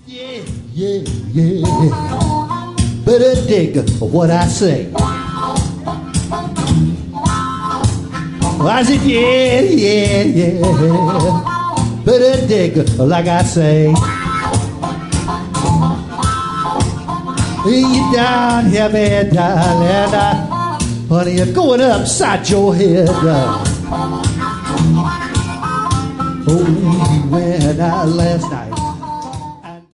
Yeah, yeah, yeah. Better dig what I say. I said, yeah, yeah, yeah. Better dig like I say. You down here, man, darling. Honey, you're going upside your head. Oh, you went out last night.